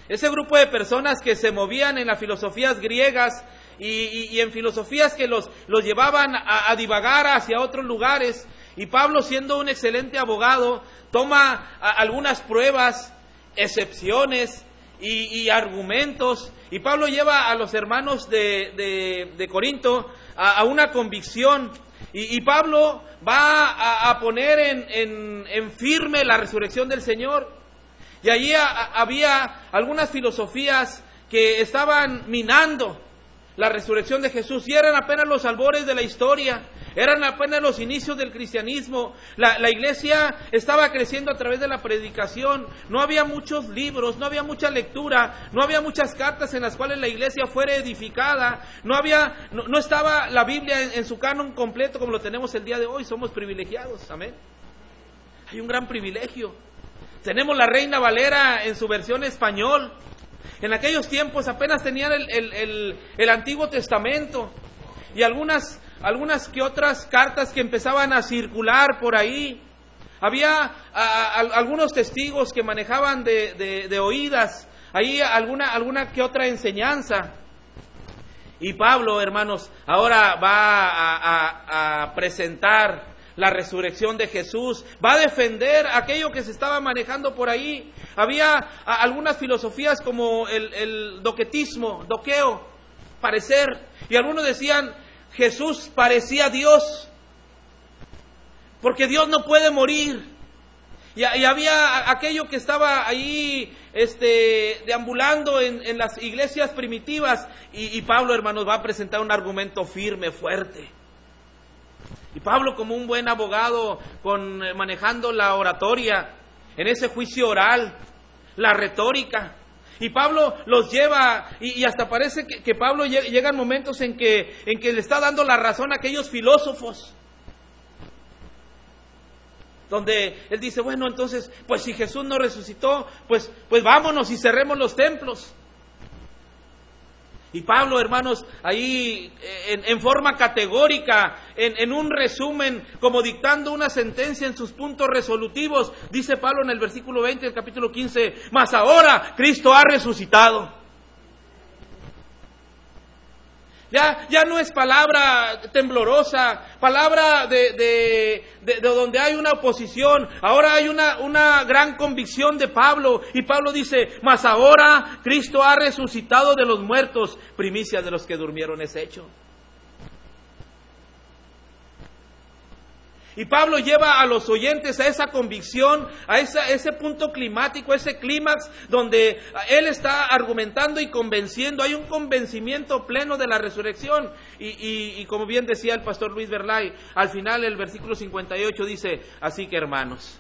Ese grupo de personas que se movían en las filosofías griegas y en filosofías que los llevaban a divagar hacia otros lugares. Y Pablo, siendo un excelente abogado, toma algunas pruebas, excepciones y argumentos. Y Pablo lleva a los hermanos de Corinto a una convicción. Y Pablo va a poner en firme la resurrección del Señor. Y allí había algunas filosofías que estaban minando la resurrección de Jesús, y eran apenas los albores de la historia, eran apenas los inicios del cristianismo. La iglesia estaba creciendo a través de la predicación, no había muchos libros, no había mucha lectura, no había muchas cartas en las cuales la iglesia fuera edificada, no estaba la Biblia en su canon completo como lo tenemos el día de hoy. Somos privilegiados, amén. Hay un gran privilegio. Tenemos la Reina Valera en su versión español. En aquellos tiempos apenas tenían el Antiguo Testamento y algunas que otras cartas que empezaban a circular por ahí. Había algunos testigos que manejaban de oídas, ahí alguna que otra enseñanza. Y Pablo, hermanos, ahora va a presentar la resurrección de Jesús, va a defender aquello que se estaba manejando por ahí. Había algunas filosofías como el doqueo, parecer, y algunos decían, Jesús parecía Dios, porque Dios no puede morir. Y había aquello que estaba ahí deambulando en las iglesias primitivas, y Pablo, hermanos, va a presentar un argumento firme, fuerte. Y Pablo, como un buen abogado, manejando la oratoria, en ese juicio oral, la retórica. Y Pablo los lleva, y hasta parece que Pablo llegan momentos en que le está dando la razón a aquellos filósofos. Donde él dice, bueno, entonces, pues si Jesús no resucitó, pues vámonos y cerremos los templos. Y Pablo, hermanos, ahí en forma categórica, en un resumen, como dictando una sentencia en sus puntos resolutivos, dice Pablo en el versículo 20 del capítulo 15, mas ahora Cristo ha resucitado. Ya no es palabra temblorosa, palabra de donde hay una oposición. Ahora hay una gran convicción de Pablo. Y Pablo dice, mas ahora Cristo ha resucitado de los muertos, primicia de los que durmieron es hecho. Y Pablo lleva a los oyentes a esa convicción, a ese punto climático, ese clímax donde él está argumentando y convenciendo. Hay un convencimiento pleno de la resurrección. Y como bien decía el pastor Luis Berlay, al final el versículo 58 dice, así que hermanos,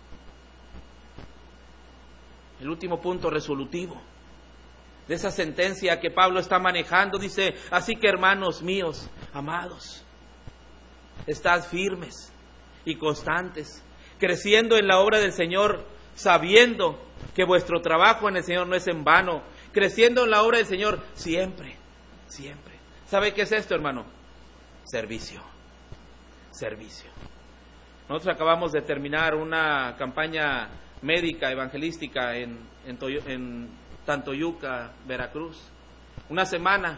el último punto resolutivo de esa sentencia que Pablo está manejando, dice, así que hermanos míos, amados, estad firmes y constantes, creciendo en la obra del Señor, sabiendo que vuestro trabajo en el Señor no es en vano, creciendo en la obra del Señor siempre, siempre. ¿Sabe qué es esto, hermano? Servicio. Nosotros acabamos de terminar una campaña médica, evangelística en Tantoyuca, Veracruz. Una semana.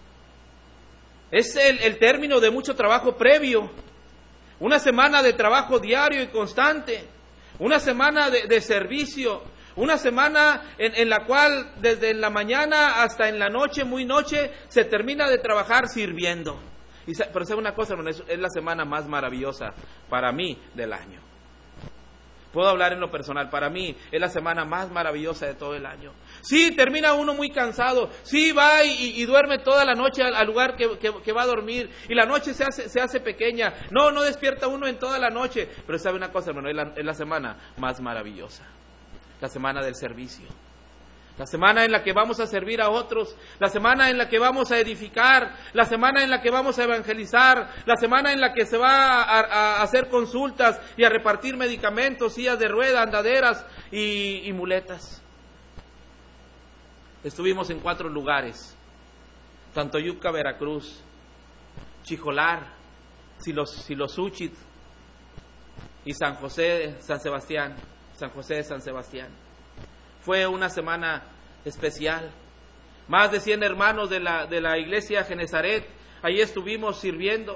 Es el término de mucho trabajo previo. Una semana de trabajo diario y constante, una semana de servicio, una semana en la cual desde la mañana hasta en la noche, muy noche, se termina de trabajar sirviendo. Pero sabe una cosa, hermano, es la semana más maravillosa para mí del año. Puedo hablar en lo personal, para mí es la semana más maravillosa de todo el año. Sí, termina uno muy cansado, sí va y duerme toda la noche al lugar que va a dormir, y la noche se hace pequeña, no despierta uno en toda la noche, pero sabe una cosa, hermano, es la semana más maravillosa, la semana del servicio. La semana en la que vamos a servir a otros, la semana en la que vamos a edificar, la semana en la que vamos a evangelizar, la semana en la que se va a hacer consultas y a repartir medicamentos, sillas de rueda, andaderas y muletas. Estuvimos en 4 lugares: Tantoyuca, Veracruz, Chijolar, Silosúchit y San José de San Sebastián. Fue una semana especial. Más de 100 hermanos de la iglesia Genezaret, ahí estuvimos sirviendo.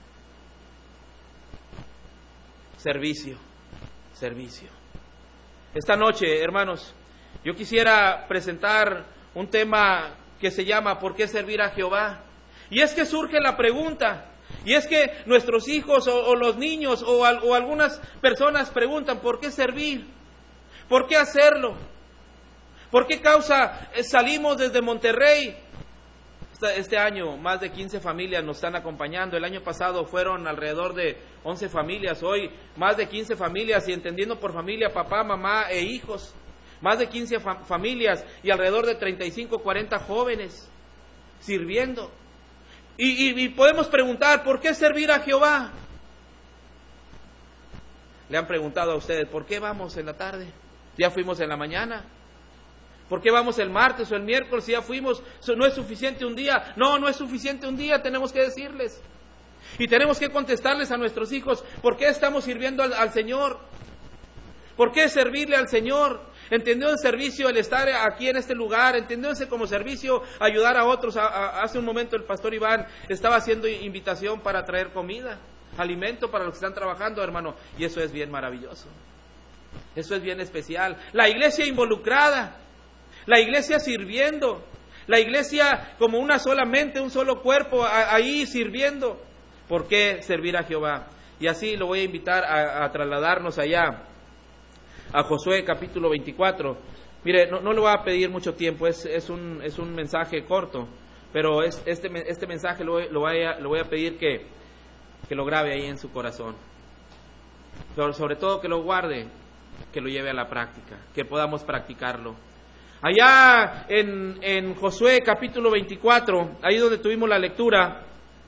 Servicio. Esta noche, hermanos, yo quisiera presentar un tema que se llama ¿por qué servir a Jehová? Y es que surge la pregunta, y es que nuestros hijos o los niños o algunas personas preguntan ¿por qué servir? ¿Por qué hacerlo? ¿Por qué causa salimos desde Monterrey? Este año más de 15 familias nos están acompañando. El año pasado fueron alrededor de 11 familias. Hoy más de 15 familias, y entendiendo por familia papá, mamá e hijos. Más de 15 familias y alrededor de 35, 40 jóvenes sirviendo. Y podemos preguntar, ¿por qué servir a Jehová? Le han preguntado a ustedes, ¿por qué vamos en la tarde? Ya fuimos en la mañana. ¿Por qué vamos el martes o el miércoles si ya fuimos? ¿No es suficiente un día? No es suficiente un día, tenemos que decirles. Y tenemos que contestarles a nuestros hijos, ¿por qué estamos sirviendo al Señor? ¿Por qué servirle al Señor? Entendió el servicio, el estar aquí en este lugar, entendióse como servicio, ayudar a otros. Hace un momento el pastor Iván estaba haciendo invitación para traer comida, alimento para los que están trabajando, hermano, y eso es bien maravilloso. Eso es bien especial. La iglesia involucrada. La iglesia sirviendo, la iglesia como una sola mente, un solo cuerpo, ahí sirviendo. ¿Por qué servir a Jehová? Y así lo voy a invitar a trasladarnos allá, a Josué capítulo 24. Mire, no le voy a pedir mucho tiempo, es un mensaje corto, pero este mensaje lo voy a pedir que lo grabe ahí en su corazón. Pero sobre todo que lo guarde, que lo lleve a la práctica, que podamos practicarlo. Allá en Josué capítulo 24, ahí donde tuvimos la lectura,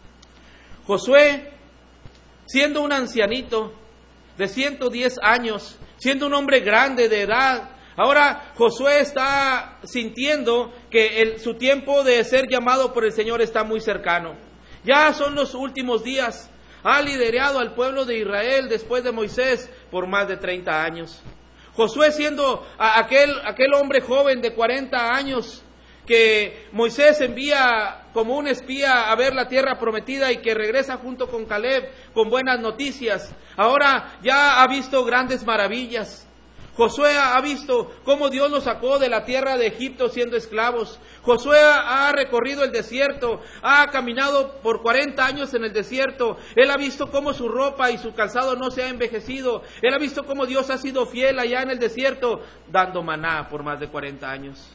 Josué, siendo un ancianito de 110 años, siendo un hombre grande de edad, ahora Josué está sintiendo que su tiempo de ser llamado por el Señor está muy cercano. Ya son los últimos días. Ha liderado al pueblo de Israel después de Moisés por más de 30 años. Josué siendo aquel hombre joven de 40 años que Moisés envía como un espía a ver la tierra prometida y que regresa junto con Caleb con buenas noticias. Ahora ya ha visto grandes maravillas. Josué ha visto cómo Dios los sacó de la tierra de Egipto siendo esclavos. Josué ha recorrido el desierto, ha caminado por 40 años en el desierto. Él ha visto cómo su ropa y su calzado no se ha envejecido. Él ha visto cómo Dios ha sido fiel allá en el desierto, dando maná por más de 40 años.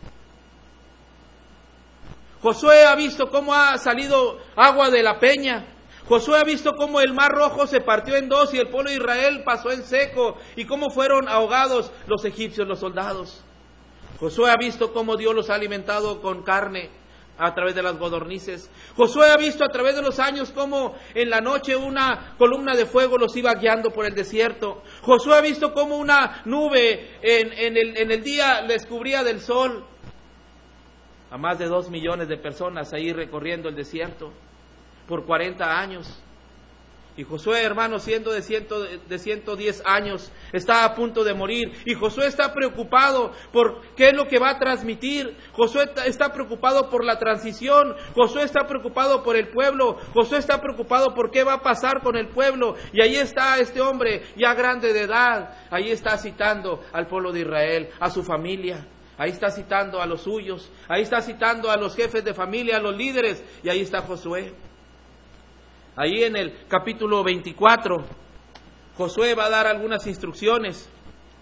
Josué ha visto cómo ha salido agua de la peña. Josué ha visto cómo el mar rojo se partió en dos y el pueblo de Israel pasó en seco, y cómo fueron ahogados los egipcios, los soldados. Josué ha visto cómo Dios los ha alimentado con carne a través de las codornices. Josué ha visto a través de los años cómo en la noche una columna de fuego los iba guiando por el desierto. Josué ha visto cómo una nube en el día les cubría del sol. A más de 2 millones de personas ahí recorriendo el desierto por 40 años. Y Josué, hermano, siendo de 110 años, está a punto de morir. Y Josué está preocupado por qué es lo que va a transmitir. Josué está preocupado por la transición. Josué está preocupado por el pueblo. Josué está preocupado por qué va a pasar con el pueblo. Y ahí está este hombre, ya grande de edad. Ahí está citando al pueblo de Israel, a su familia. Ahí está citando a los suyos. Ahí está citando a los jefes de familia, a los líderes. Y ahí está Josué. Ahí en el capítulo 24, Josué va a dar algunas instrucciones.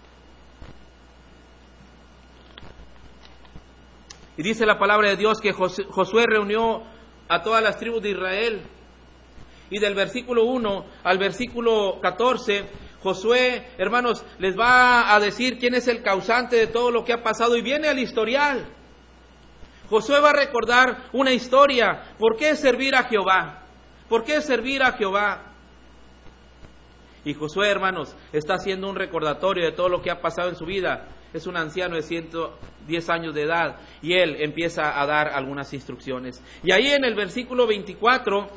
Y dice la palabra de Dios que Josué reunió a todas las tribus de Israel. Y del versículo 1 al versículo 14, Josué, hermanos, les va a decir quién es el causante de todo lo que ha pasado. Y viene al historial. Josué va a recordar una historia. ¿Por qué servir a Jehová? ¿Por qué servir a Jehová? Y Josué, hermanos, está haciendo un recordatorio de todo lo que ha pasado en su vida. Es un anciano de 110 años de edad y él empieza a dar algunas instrucciones. Y ahí en el versículo 24,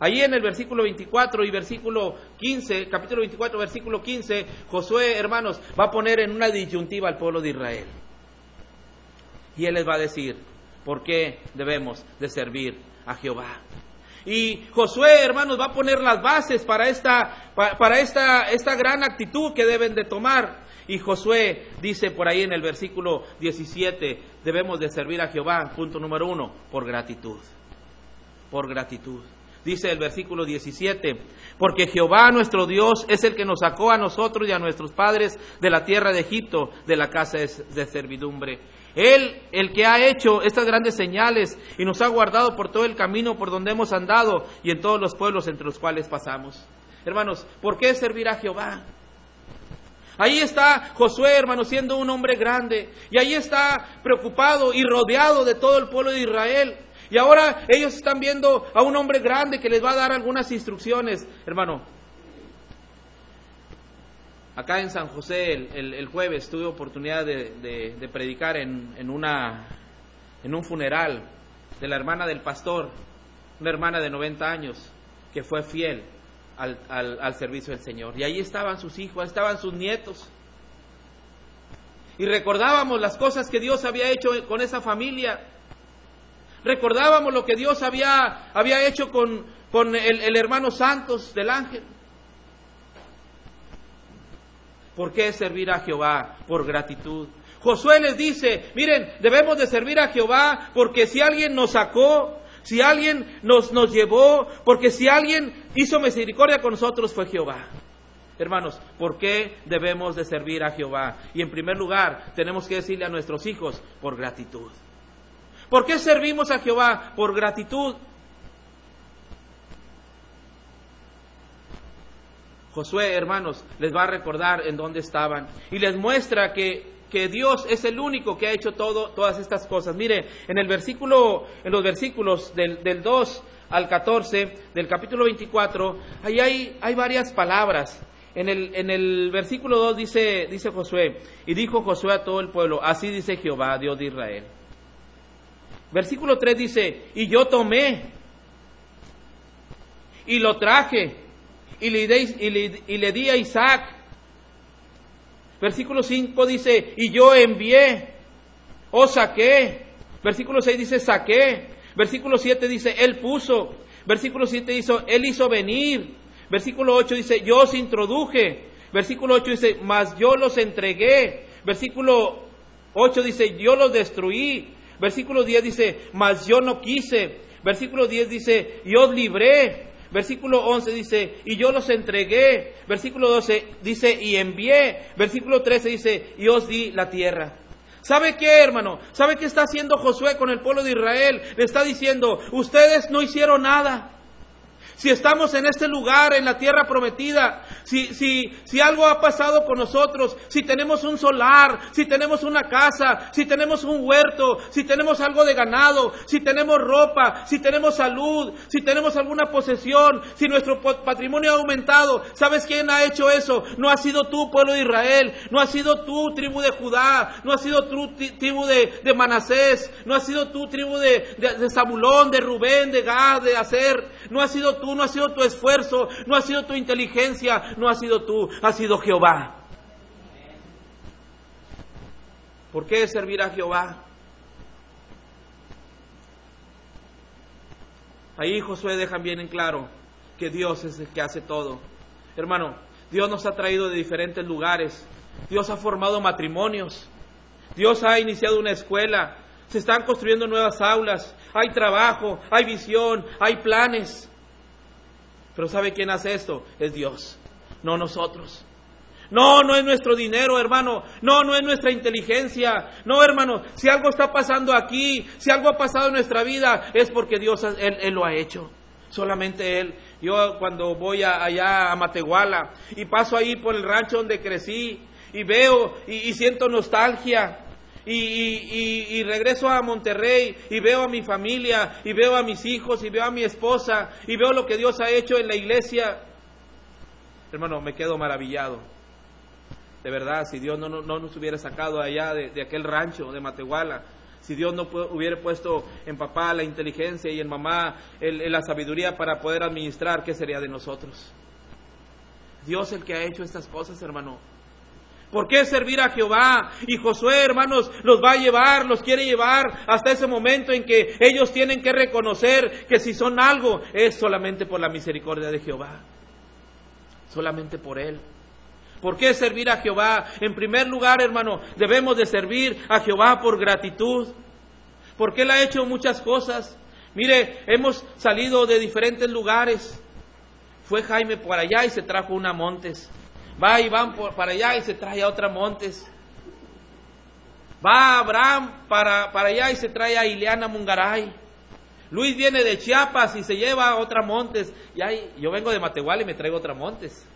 y versículo 15, capítulo 24, versículo 15, Josué, hermanos, va a poner en una disyuntiva al pueblo de Israel. Y Él les va a decir por qué debemos de servir a Jehová. Y Josué, hermanos, va a poner las bases para esta gran actitud que deben de tomar. Y Josué dice por ahí en el versículo 17, debemos de servir a Jehová, punto número 1, por gratitud. Por gratitud. Dice el versículo 17, porque Jehová nuestro Dios es el que nos sacó a nosotros y a nuestros padres de la tierra de Egipto, de la casa de servidumbre. Él, el que ha hecho estas grandes señales y nos ha guardado por todo el camino por donde hemos andado y en todos los pueblos entre los cuales pasamos. Hermanos, ¿por qué servir a Jehová? Ahí está Josué, hermanos, siendo un hombre grande, y ahí está preocupado y rodeado de todo el pueblo de Israel. Y ahora ellos están viendo a un hombre grande que les va a dar algunas instrucciones. Hermano, acá en San José el jueves tuve oportunidad de predicar en un funeral de la hermana del pastor, una hermana de 90 años que fue fiel al servicio del Señor. Y ahí estaban sus hijos, estaban sus nietos. Y recordábamos las cosas que Dios había hecho con esa familia. Recordábamos lo que Dios había hecho con el hermano Santos del Ángel. ¿Por qué servir a Jehová? Por gratitud. Josué les dice, miren, debemos de servir a Jehová porque si alguien nos sacó, si alguien nos llevó, porque si alguien hizo misericordia con nosotros fue Jehová. Hermanos, ¿por qué debemos de servir a Jehová? Y en primer lugar, tenemos que decirle a nuestros hijos, por gratitud. ¿Por qué servimos a Jehová? Por gratitud. Josué, hermanos, les va a recordar en dónde estaban y les muestra que Dios es el único que ha hecho todas estas cosas. Mire, en los versículos del 2 al 14 del capítulo 24, ahí hay varias palabras. En el versículo 2 dice Josué, y dijo Josué a todo el pueblo, así dice Jehová, Dios de Israel. Versículo 3 dice, y yo tomé, y lo traje, y le di a Isaac. Versículo 5 dice, y yo envié, o saqué. Versículo 6 dice, saqué. Versículo 7 dice, él puso. Versículo 7 dice, él hizo venir. Versículo 8 dice, yo os introduje. Versículo 8 dice, mas yo los entregué. Versículo 8 dice, yo los destruí. Versículo 10 dice, mas yo no quise. Versículo 10 dice, y os libré. Versículo 11 dice, y yo los entregué. Versículo 12 dice, y envié. Versículo 13 dice, y os di la tierra. ¿Sabe qué, hermano? ¿Sabe qué está haciendo Josué con el pueblo de Israel? Le está diciendo, ustedes no hicieron nada. Si estamos en este lugar, en la tierra prometida, si algo ha pasado con nosotros, si tenemos un solar, si tenemos una casa, si tenemos un huerto, si tenemos algo de ganado, si tenemos ropa, si tenemos salud, si tenemos alguna posesión, si nuestro patrimonio ha aumentado, ¿sabes quién ha hecho eso? No ha sido tú, pueblo de Israel, no ha sido tú, tribu de Judá, no ha sido tú, tribu de Manasés, no ha sido tú, tribu de Zabulón, de Rubén, de Gad, de Aser, no ha sido tú, no ha sido tu esfuerzo, no ha sido tu inteligencia, no ha sido tú, ha sido Jehová. ¿Por qué servir a Jehová? Ahí Josué deja bien en claro que Dios es el que hace todo. Hermano, Dios nos ha traído de diferentes lugares. Dios ha formado matrimonios. Dios ha iniciado una escuela. Se están construyendo nuevas aulas. Hay trabajo, hay visión, hay planes. Pero ¿sabe quién hace esto? Es Dios, no nosotros. No es nuestro dinero, hermano. No es nuestra inteligencia. No, hermano, si algo está pasando aquí, si algo ha pasado en nuestra vida, es porque Dios, Él lo ha hecho. Solamente Él. Yo cuando voy allá a Matehuala y paso ahí por el rancho donde crecí y veo y siento nostalgia. Y regreso a Monterrey y veo a mi familia y veo a mis hijos y veo a mi esposa y veo lo que Dios ha hecho en la iglesia. Hermano, me quedo maravillado. De verdad, si Dios no nos hubiera sacado allá de aquel rancho de Matehuala, si Dios no hubiera puesto en papá la inteligencia y en mamá la sabiduría para poder administrar, ¿qué sería de nosotros? Dios el que ha hecho estas cosas, hermano. ¿Por qué servir a Jehová? Y Josué, hermanos, los va a llevar, los quiere llevar hasta ese momento en que ellos tienen que reconocer que si son algo es solamente por la misericordia de Jehová. Solamente por Él. ¿Por qué servir a Jehová? En primer lugar, hermano, debemos de servir a Jehová por gratitud. Porque Él ha hecho muchas cosas. Mire, hemos salido de diferentes lugares. Fue Jaime por allá y se trajo una Montes. Va Iván para allá y se trae a otra Montes. Va Abraham para allá y se trae a Ileana Mungaray. Luis viene de Chiapas y se lleva a otra Montes. Y ahí, yo vengo de Matehuala y me traigo otra Montes.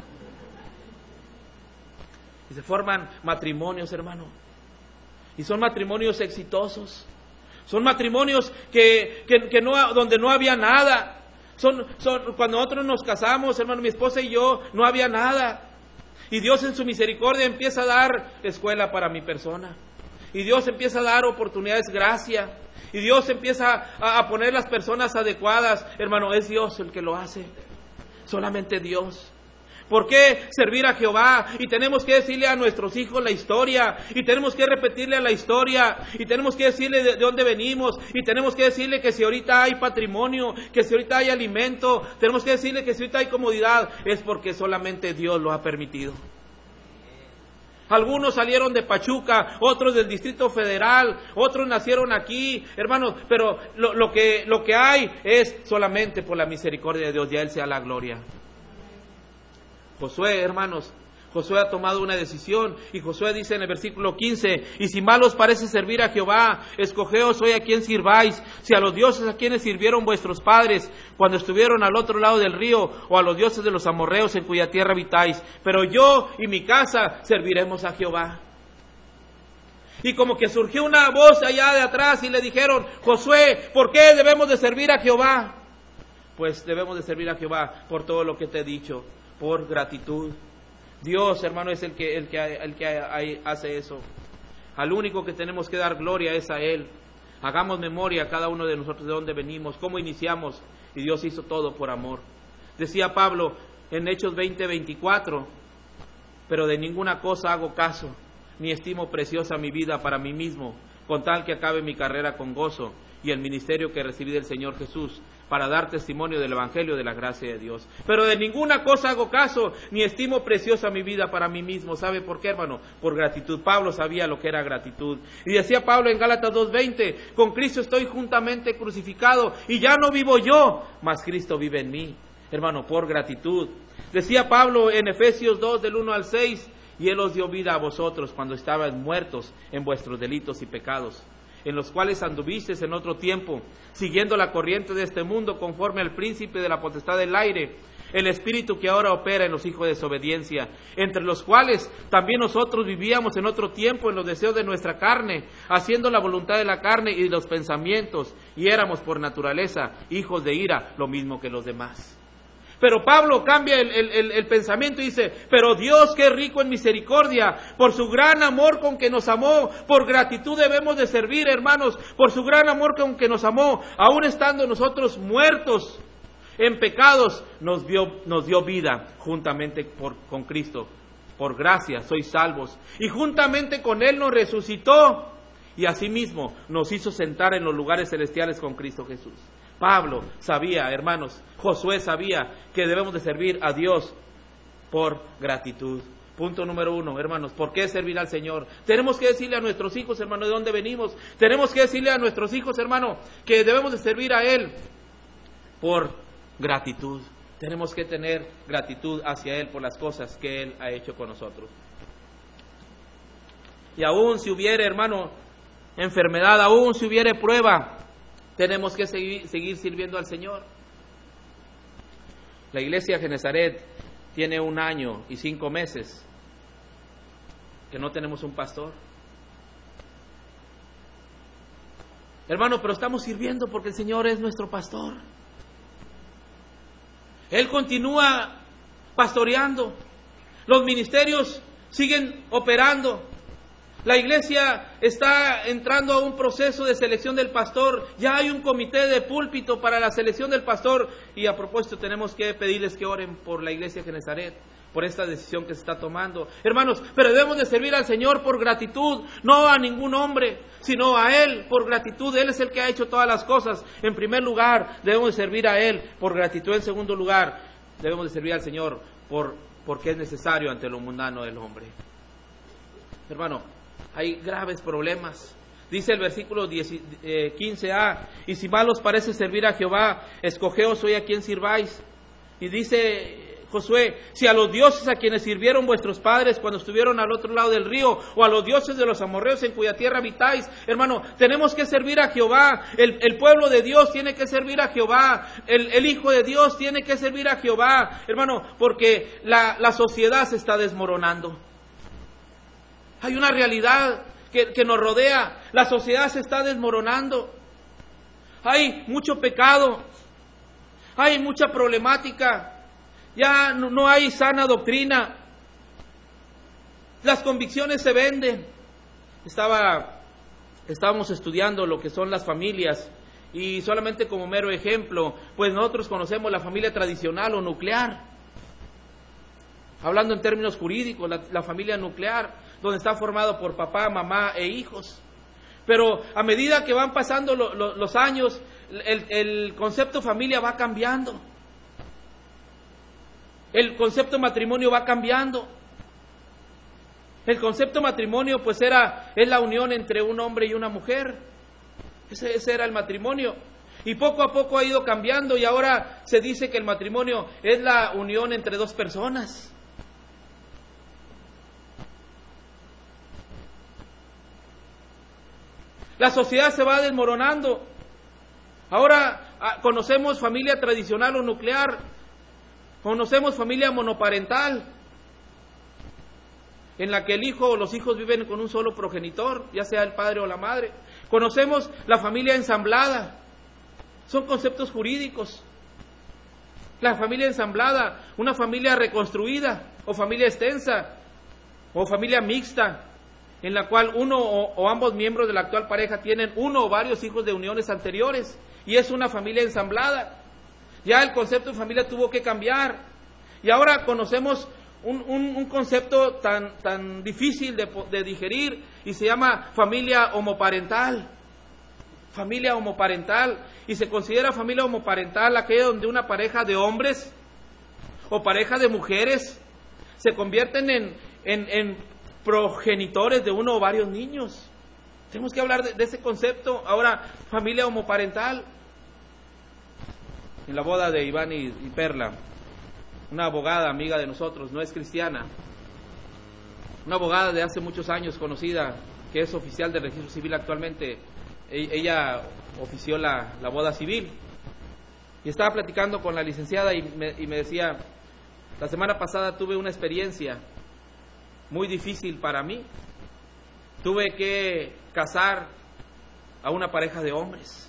Y se forman matrimonios, hermano. Y son matrimonios exitosos. Son matrimonios que no, donde no había nada. Cuando nosotros nos casamos, hermano, mi esposa y yo, no había nada. Y Dios en su misericordia empieza a dar escuela para mi persona. Y Dios empieza a dar oportunidades, gracia. Y Dios empieza a poner las personas adecuadas. Hermano, es Dios el que lo hace. Solamente Dios. ¿Por qué servir a Jehová? Y tenemos que decirle a nuestros hijos la historia. Y tenemos que repetirle la historia. Y tenemos que decirle de dónde venimos. Y tenemos que decirle que si ahorita hay patrimonio, que si ahorita hay alimento, tenemos que decirle que si ahorita hay comodidad, es porque solamente Dios lo ha permitido. Algunos salieron de Pachuca, otros del Distrito Federal, otros nacieron aquí, hermanos, pero lo que hay es solamente por la misericordia de Dios, y a Él sea la gloria. Josué, hermanos, Josué ha tomado una decisión, y Josué dice en el versículo 15, y si mal os parece servir a Jehová, escogeos hoy a quien sirváis, si a los dioses a quienes sirvieron vuestros padres, cuando estuvieron al otro lado del río, o a los dioses de los amorreos en cuya tierra habitáis, pero yo y mi casa serviremos a Jehová. Y como que surgió una voz allá de atrás y le dijeron, Josué, ¿por qué debemos de servir a Jehová? Pues debemos de servir a Jehová por todo lo que te he dicho, por gratitud. Dios, hermano, es el que hace eso. Al único que tenemos que dar gloria es a Él. Hagamos memoria cada uno de nosotros de dónde venimos, cómo iniciamos, y Dios hizo todo por amor. Decía Pablo en Hechos 20:24, pero de ninguna cosa hago caso, ni estimo preciosa mi vida para mí mismo, con tal que acabe mi carrera con gozo y el ministerio que recibí del Señor Jesús, para dar testimonio del Evangelio de la gracia de Dios. Pero de ninguna cosa hago caso, ni estimo preciosa mi vida para mí mismo. ¿Sabe por qué, hermano? Por gratitud. Pablo sabía lo que era gratitud. Y decía Pablo en Gálatas 2:20, con Cristo estoy juntamente crucificado, y ya no vivo yo, mas Cristo vive en mí. Hermano, por gratitud. Decía Pablo en Efesios 2, del 1 al 6, y Él os dio vida a vosotros cuando estabais muertos en vuestros delitos y pecados, en los cuales anduvisteis en otro tiempo, siguiendo la corriente de este mundo, conforme al príncipe de la potestad del aire, el espíritu que ahora opera en los hijos de desobediencia, entre los cuales también nosotros vivíamos en otro tiempo en los deseos de nuestra carne, haciendo la voluntad de la carne y de los pensamientos, y éramos por naturaleza hijos de ira, lo mismo que los demás. Pero Pablo cambia el pensamiento y dice, pero Dios, que es rico en misericordia, por su gran amor con que nos amó, por gratitud debemos de servir, hermanos, por su gran amor con que nos amó, aún estando nosotros muertos en pecados, nos dio vida juntamente con Cristo. Por gracia sois salvos, y juntamente con Él nos resucitó, y asimismo nos hizo sentar en los lugares celestiales con Cristo Jesús. Pablo sabía, hermanos, Josué sabía que debemos de servir a Dios por gratitud. Punto número 1, hermanos, ¿por qué servir al Señor? Tenemos que decirle a nuestros hijos, hermano, de dónde venimos. Tenemos que decirle a nuestros hijos, hermano, que debemos de servir a Él por gratitud. Tenemos que tener gratitud hacia Él por las cosas que Él ha hecho con nosotros. Y aún si hubiere, hermano, enfermedad, aún si hubiere prueba, tenemos que seguir sirviendo al Señor. La iglesia Genezaret tiene 1 año y 5 meses que no tenemos un pastor. Hermano, pero estamos sirviendo porque el Señor es nuestro pastor. Él continúa pastoreando. Los ministerios siguen operando. La iglesia está entrando a un proceso de selección del pastor. Ya hay un comité de púlpito para la selección del pastor. Y a propósito, tenemos que pedirles que oren por la iglesia Genezaret, por esta decisión que se está tomando. Hermanos, pero debemos de servir al Señor por gratitud, no a ningún hombre, sino a Él por gratitud. Él es el que ha hecho todas las cosas. En primer lugar, debemos de servir a Él por gratitud. En segundo lugar, debemos de servir al Señor porque es necesario ante lo mundano del hombre. Hermano, hay graves problemas. Dice el versículo 15a, y si mal os parece servir a Jehová, escogeos hoy a quien sirváis. Y dice Josué, si a los dioses a quienes sirvieron vuestros padres cuando estuvieron al otro lado del río, o a los dioses de los amorreos en cuya tierra habitáis, hermano, tenemos que servir a Jehová. El pueblo de Dios tiene que servir a Jehová. El Hijo de Dios tiene que servir a Jehová, hermano, porque la sociedad se está desmoronando. Hay una realidad que nos rodea. La sociedad se está desmoronando. Hay mucho pecado. Hay mucha problemática. Ya no hay sana doctrina. Las convicciones se venden. Estábamos estudiando lo que son las familias. Y solamente como mero ejemplo, pues nosotros conocemos la familia tradicional o nuclear. Hablando en términos jurídicos, la familia nuclear, donde está formado por papá, mamá e hijos. Pero a medida que van pasando los años, el concepto familia va cambiando. El concepto matrimonio va cambiando. El concepto matrimonio pues es la unión entre un hombre y una mujer. Ese era el matrimonio. Y poco a poco ha ido cambiando y ahora se dice que el matrimonio es la unión entre dos personas. La sociedad se va desmoronando. Ahora conocemos familia tradicional o nuclear. Conocemos familia monoparental, en la que el hijo o los hijos viven con un solo progenitor, ya sea el padre o la madre. Conocemos la familia ensamblada. Son conceptos jurídicos. La familia ensamblada, una familia reconstruida, o familia extensa, o familia mixta, en la cual uno o ambos miembros de la actual pareja tienen uno o varios hijos de uniones anteriores, y es una familia ensamblada. Ya el concepto de familia tuvo que cambiar, y ahora conocemos un concepto tan difícil de digerir, y se llama familia homoparental. Familia homoparental, y se considera familia homoparental aquella donde una pareja de hombres o pareja de mujeres se convierten en progenitores de uno o varios niños. Tenemos que hablar de ese concepto. Ahora, familia homoparental. En la boda de Iván y Perla, una abogada amiga de nosotros, no es cristiana, una abogada de hace muchos años conocida, que es oficial de registro civil actualmente. Ella ofició la boda civil, y estaba platicando con la licenciada y me decía, la semana pasada tuve una experiencia muy difícil para mí. Tuve que casar a una pareja de hombres.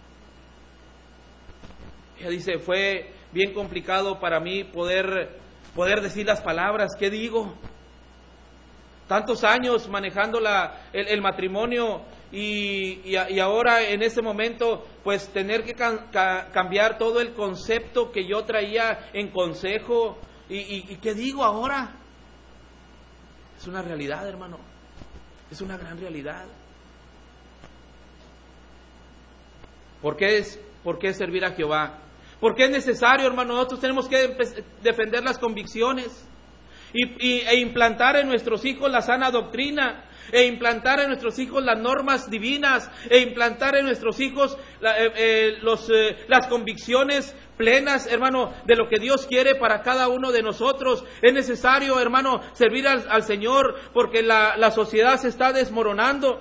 Ella dice, fue bien complicado para mí poder decir las palabras. ¿Qué digo? Tantos años manejando el matrimonio y ahora en ese momento pues tener que cambiar todo el concepto que yo traía en consejo. ¿Y qué digo ahora? Es una realidad, hermano. Es una gran realidad. ¿Por qué servir a Jehová? Porque es necesario, hermano. Nosotros tenemos que defender las convicciones e implantar en nuestros hijos la sana doctrina, e implantar en nuestros hijos las normas divinas, e implantar en nuestros hijos las convicciones plenas, hermano, de lo que Dios quiere para cada uno de nosotros. Es necesario, hermano, servir al Señor, porque la sociedad se está desmoronando.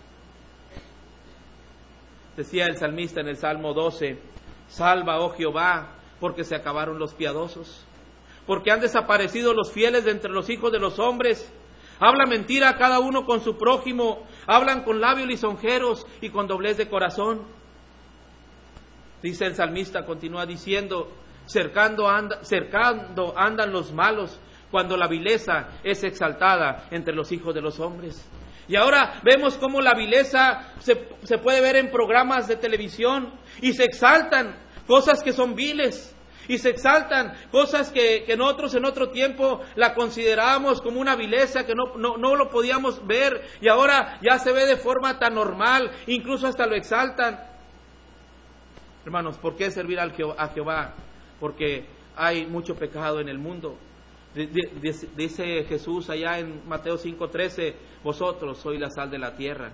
Decía el salmista en el Salmo 12, salva, oh Jehová, porque se acabaron los piadosos, porque han desaparecido los fieles de entre los hijos de los hombres. Habla mentira cada uno con su prójimo, hablan con labios lisonjeros y con doblez de corazón. Dice el salmista, continúa diciendo, cercando andan los malos, cuando la vileza es exaltada entre los hijos de los hombres. Y ahora vemos cómo la vileza se puede ver en programas de televisión, y se exaltan cosas que son viles. Y se exaltan cosas que nosotros en otro tiempo la considerábamos como una vileza, que no lo podíamos ver, y ahora ya se ve de forma tan normal, incluso hasta lo exaltan. Hermanos, ¿por qué servir a Jehová? Porque hay mucho pecado en el mundo. Dice Jesús allá en Mateo 5:13, vosotros sois la sal de la tierra.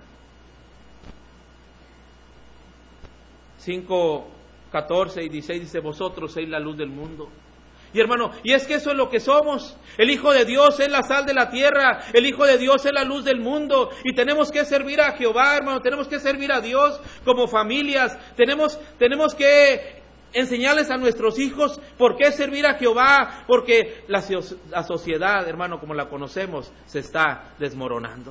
5:14 y 16 dice, vosotros sois la luz del mundo. Y hermano, y es que eso es lo que somos. El Hijo de Dios es la sal de la tierra, el Hijo de Dios es la luz del mundo, y tenemos que servir a Jehová, hermano, tenemos que servir a Dios como familias, tenemos que enseñarles a nuestros hijos por qué servir a Jehová, porque la sociedad, hermano, como la conocemos, se está desmoronando.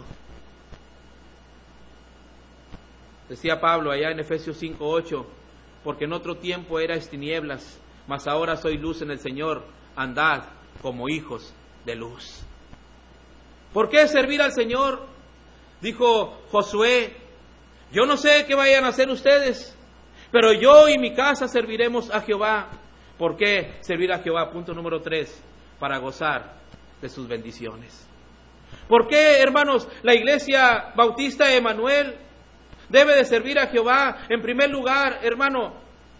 Decía Pablo allá en Efesios 5:8, porque en otro tiempo erais tinieblas, mas ahora soy luz en el Señor, andad como hijos de luz. ¿Por qué servir al Señor? Dijo Josué, yo no sé qué vayan a hacer ustedes, pero yo y mi casa serviremos a Jehová. ¿Por qué servir a Jehová? Punto número 3, para gozar de sus bendiciones. ¿Por qué, hermanos, la Iglesia Bautista de Emanuel debe de servir a Jehová? En primer lugar, hermano,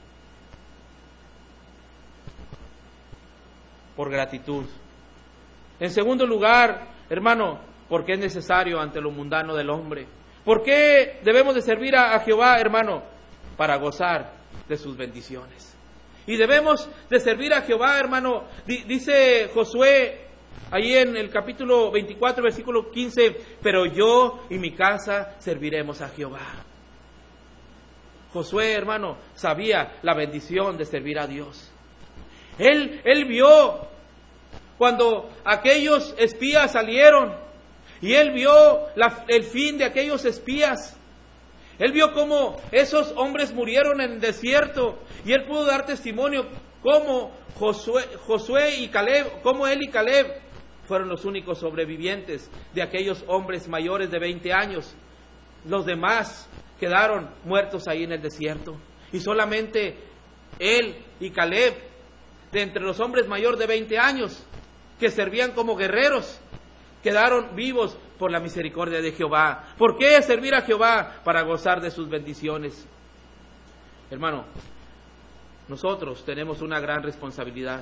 por gratitud. En segundo lugar, hermano, porque es necesario ante lo mundano del hombre. ¿Por qué debemos de servir a Jehová, hermano? Para gozar de sus bendiciones. Y debemos de servir a Jehová, hermano. Dice Josué, ahí en el capítulo 24, versículo 15, pero yo y mi casa serviremos a Jehová. Josué, hermano, sabía la bendición de servir a Dios. Él vio cuando aquellos espías salieron, y él vio el fin de aquellos espías. Él vio cómo esos hombres murieron en el desierto, y él pudo dar testimonio cómo Josué y Caleb, cómo él y Caleb fueron los únicos sobrevivientes de aquellos hombres mayores de 20 años. Los demás quedaron muertos ahí en el desierto, y solamente él y Caleb, de entre los hombres mayores de 20 años, que servían como guerreros, quedaron vivos por la misericordia de Jehová. ¿Por qué servir a Jehová? Para gozar de sus bendiciones. Hermano, nosotros tenemos una gran responsabilidad,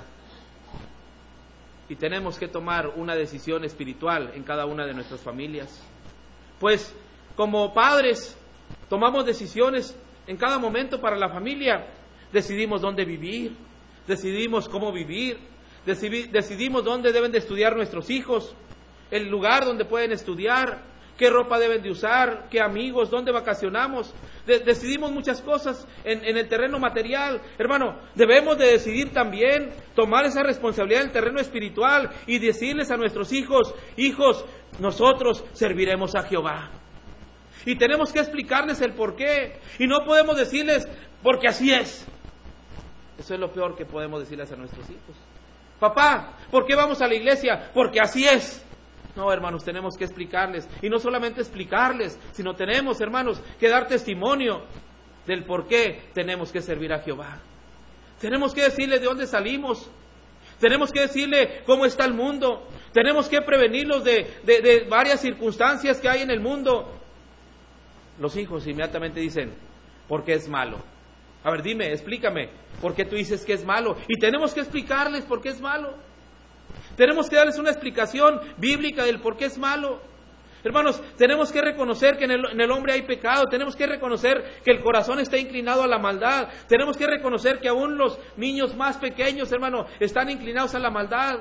y tenemos que tomar una decisión espiritual en cada una de nuestras familias. Pues como padres tomamos decisiones en cada momento para la familia. Decidimos dónde vivir, decidimos cómo vivir, decidimos dónde deben de estudiar nuestros hijos, el lugar donde pueden estudiar, qué ropa deben de usar, qué amigos, dónde vacacionamos. Decidimos muchas cosas en el terreno material. Hermano, debemos de decidir también tomar esa responsabilidad en el terreno espiritual y decirles a nuestros hijos, hijos, nosotros serviremos a Jehová. Y tenemos que explicarles el por qué. Y no podemos decirles, porque así es. Eso es lo peor que podemos decirles a nuestros hijos. Papá, ¿por qué vamos a la iglesia? Porque así es. No, hermanos, tenemos que explicarles. Y no solamente explicarles, sino tenemos, hermanos, que dar testimonio del por qué tenemos que servir a Jehová. Tenemos que decirle de dónde salimos. Tenemos que decirle cómo está el mundo. Tenemos que prevenirlos de varias circunstancias que hay en el mundo. Los hijos inmediatamente dicen, ¿por qué es malo? A ver, dime, explícame, ¿por qué tú dices que es malo? Y tenemos que explicarles por qué es malo. Tenemos que darles una explicación bíblica del por qué es malo. Hermanos, tenemos que reconocer que en el hombre hay pecado. Tenemos que reconocer que el corazón está inclinado a la maldad. Tenemos que reconocer que aún los niños más pequeños, hermanos, están inclinados a la maldad.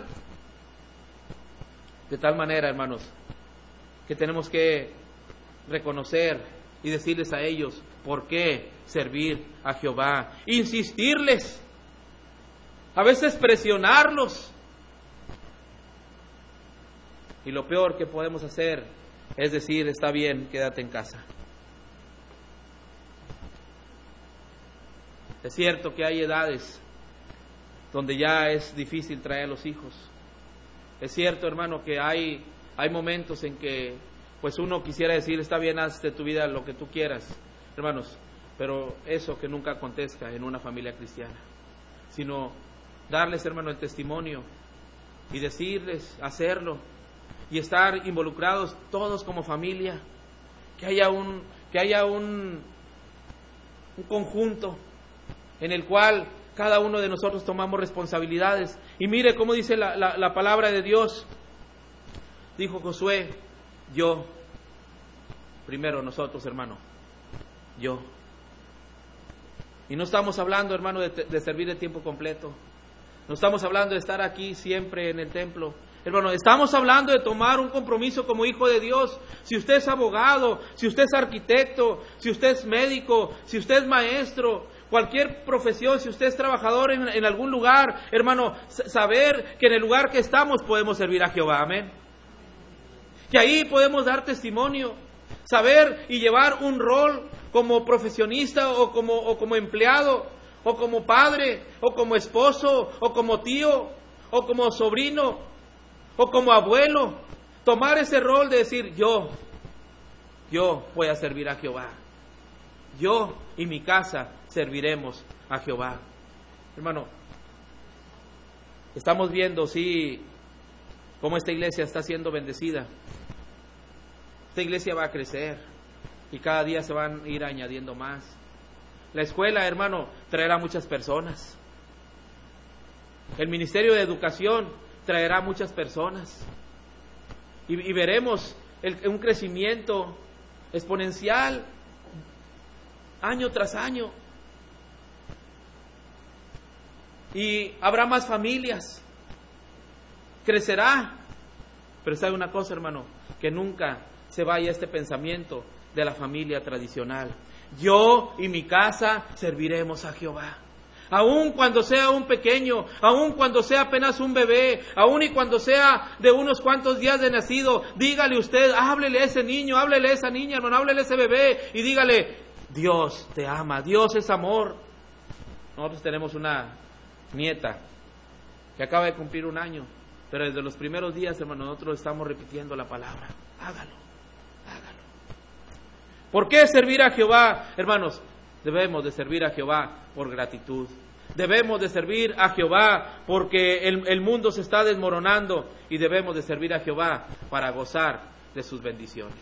De tal manera, hermanos, que tenemos que reconocer y decirles a ellos por qué servir a Jehová. Insistirles. A veces presionarlos. Y lo peor que podemos hacer es decir, está bien, quédate en casa. Es cierto que hay edades donde ya es difícil traer a los hijos. Es cierto, hermano, que hay momentos en que pues uno quisiera decir, está bien, haz de tu vida lo que tú quieras, hermanos, pero eso que nunca acontezca en una familia cristiana, sino darles, hermano, el testimonio y decirles, hacerlo y estar involucrados todos como familia, que haya un conjunto en el cual cada uno de nosotros tomamos responsabilidades. Y mire cómo dice la palabra de Dios. Dijo Josué, yo, primero nosotros, hermano, yo. Y no estamos hablando, hermano, de servir de tiempo completo. No estamos hablando de estar aquí siempre en el templo. Hermano, estamos hablando de tomar un compromiso como hijo de Dios. Si usted es abogado, si usted es arquitecto, si usted es médico, si usted es maestro, cualquier profesión, si usted es trabajador en algún lugar, hermano, saber que en el lugar que estamos podemos servir a Jehová, amén. Que ahí podemos dar testimonio, saber y llevar un rol como profesionista o como empleado, o como padre, o como esposo, o como tío, o como sobrino, o como abuelo. Tomar ese rol de decir, yo voy a servir a Jehová. Yo y mi casa serviremos a Jehová. Hermano, estamos viendo, sí, cómo esta iglesia está siendo bendecida. Esta iglesia va a crecer y cada día se van a ir añadiendo más. La escuela, hermano, traerá muchas personas. El Ministerio de Educación traerá muchas personas. Y veremos un crecimiento exponencial año tras año. Y habrá más familias. Crecerá. Pero sabe una cosa, hermano, que nunca se vaya este pensamiento de la familia tradicional. Yo y mi casa serviremos a Jehová. Aun cuando sea un pequeño, aun cuando sea apenas un bebé, aun y cuando sea de unos cuantos días de nacido, dígale usted, háblele a ese niño, háblele a esa niña, hermano, háblele a ese bebé y dígale, Dios te ama, Dios es amor. Nosotros tenemos una nieta que acaba de cumplir 1 año, pero desde los primeros días, hermano, nosotros estamos repitiendo la palabra, hágalo, hágalo. ¿Por qué servir a Jehová, hermanos? Debemos de servir a Jehová por gratitud. Debemos de servir a Jehová porque el mundo se está desmoronando y debemos de servir a Jehová para gozar de sus bendiciones.